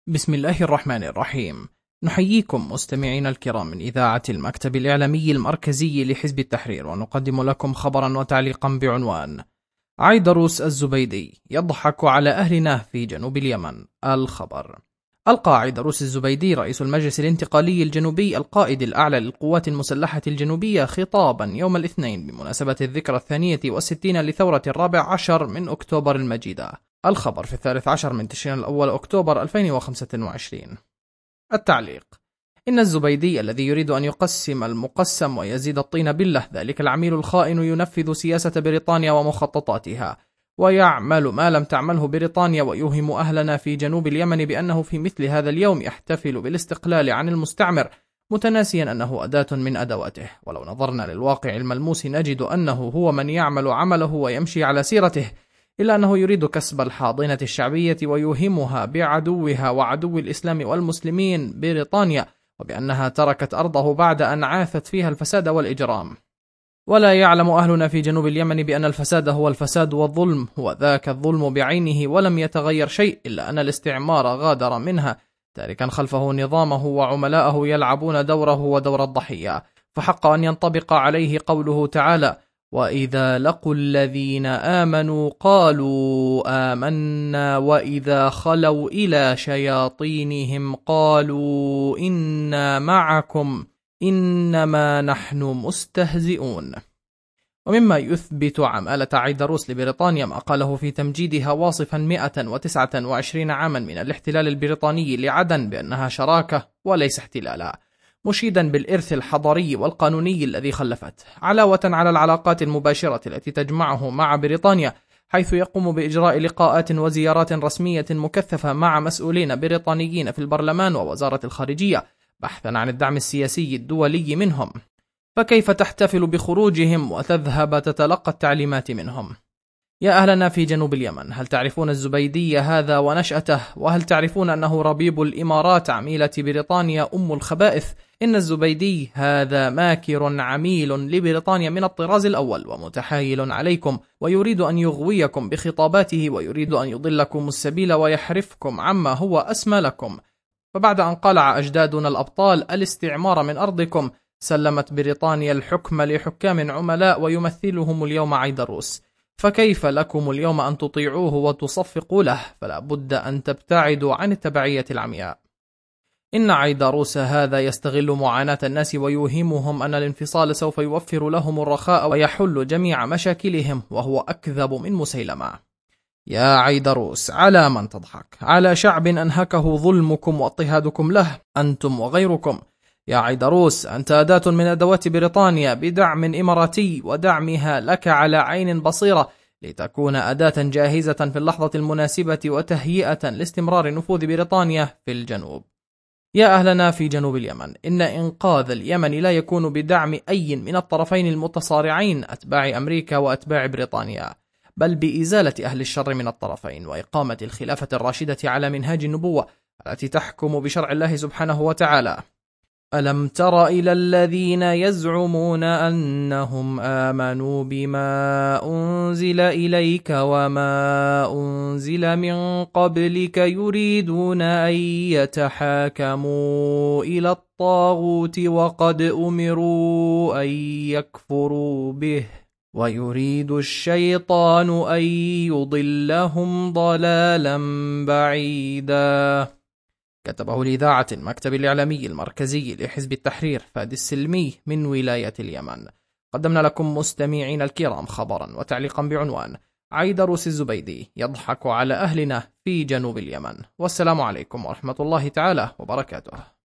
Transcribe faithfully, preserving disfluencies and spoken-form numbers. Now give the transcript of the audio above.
بسم الله الرحمن الرحيم. نحييكم مستمعين الكرام من إذاعة المكتب الإعلامي المركزي لحزب التحرير، ونقدم لكم خبرا وتعليقا بعنوان: عيدروس الزبيدي يضحك على أهلنا في جنوب اليمن. الخبر: ألقى عيدروس الزبيدي رئيس المجلس الانتقالي الجنوبي القائد الأعلى للقوات المسلحة الجنوبية خطابا يوم الاثنين بمناسبة الذكرى الثانية والستين لثورة الرابع عشر من أكتوبر المجيدة. الخبر في الثالث عشر من تشرين الأول أكتوبر ألفين وخمسة وعشرين. التعليق: إن الزبيدي الذي يريد أن يقسم المقسم ويزيد الطين بلة، ذلك العميل الخائن ينفذ سياسة بريطانيا ومخططاتها، ويعمل ما لم تعمله بريطانيا، ويوهم أهلنا في جنوب اليمن بأنه في مثل هذا اليوم يحتفل بالاستقلال عن المستعمر، متناسيا أنه أداة من أدواته. ولو نظرنا للواقع الملموس نجد أنه هو من يعمل عمله ويمشي على سيرته، إلا أنه يريد كسب الحاضنة الشعبية ويوهمها بعدوها وعدو الإسلام والمسلمين بريطانيا، وبأنها تركت أرضه بعد أن عاثت فيها الفساد والإجرام. ولا يعلم أهلنا في جنوب اليمن بأن الفساد هو الفساد والظلم هو ذاك الظلم بعينه، ولم يتغير شيء إلا أن الاستعمار غادر منها، تاركا خلفه نظامه وعملاءه يلعبون دوره ودور الضحية. فحق أن ينطبق عليه قوله تعالى: وإذا لقوا الذين آمنوا قالوا آمنا وإذا خلوا إلى شياطينهم قالوا إنا معكم إنما نحن مستهزئون. ومما يثبت عمالة عيدروس لبريطانيا ما قاله في تمجيدها واصفا مئة وتسعة وعشرين عاما من الاحتلال البريطاني لعدن بأنها شراكة وليس احتلالا، مشيدا بالإرث الحضاري والقانوني الذي خلفته، علاوة على العلاقات المباشرة التي تجمعه مع بريطانيا، حيث يقوم بإجراء لقاءات وزيارات رسمية مكثفة مع مسؤولين بريطانيين في البرلمان ووزارة الخارجية بحثا عن الدعم السياسي الدولي منهم. فكيف تحتفل بخروجهم وتذهب تتلقى التعليمات منهم؟ يا أهلنا في جنوب اليمن، هل تعرفون الزبيدي هذا ونشأته؟ وهل تعرفون أنه ربيب الإمارات عميلة بريطانيا أم الخبائث؟ إن الزبيدي هذا ماكر عميل لبريطانيا من الطراز الأول، ومتحايل عليكم، ويريد أن يغويكم بخطاباته، ويريد أن يضلكم السبيل ويحرفكم عما هو أسمى لكم. فبعد أن قلع أجدادنا الأبطال الاستعمار من أرضكم، سلمت بريطانيا الحكم لحكام عملاء ويمثلهم اليوم عيدروس. فكيف لكم اليوم أن تطيعوه وتصفقوا له؟ فلا بد أن تبتعدوا عن التبعية العمياء. إن عيدروس هذا يستغل معاناة الناس ويوهمهم أن الانفصال سوف يوفر لهم الرخاء ويحل جميع مشاكلهم، وهو أكذب من مسيلمة. يا عيدروس، على من تضحك؟ على شعب أنهكه ظلمكم واضطهادكم له أنتم وغيركم. يا عيدروس، أنت أداة من أدوات بريطانيا بدعم إماراتي، ودعمها لك على عين بصيرة لتكون أداة جاهزة في اللحظة المناسبة وتهيئة لاستمرار نفوذ بريطانيا في الجنوب. يا أهلنا في جنوب اليمن، إن إنقاذ اليمن لا يكون بدعم أي من الطرفين المتصارعين أتباع أمريكا وأتباع بريطانيا، بل بإزالة أهل الشر من الطرفين، وإقامة الخلافة الراشدة على منهاج النبوة التي تحكم بشرع الله سبحانه وتعالى. ألم تر إلى الذين يزعمون أنهم آمنوا بما أنزل إليك وما أنزل من قبلك يريدون أن يتحاكموا إلى الطاغوت وقد أمروا أن يكفروا به ويريد الشيطان أن يضلهم ضلالا بعيدا. كتبه لإذاعة المكتب الإعلامي المركزي لحزب التحرير فادي السلمي من ولاية اليمن. قدمنا لكم مستمعين الكرام خبرا وتعليقا بعنوان: عيدروس الزبيدي يضحك على أهلنا في جنوب اليمن. والسلام عليكم ورحمة الله تعالى وبركاته.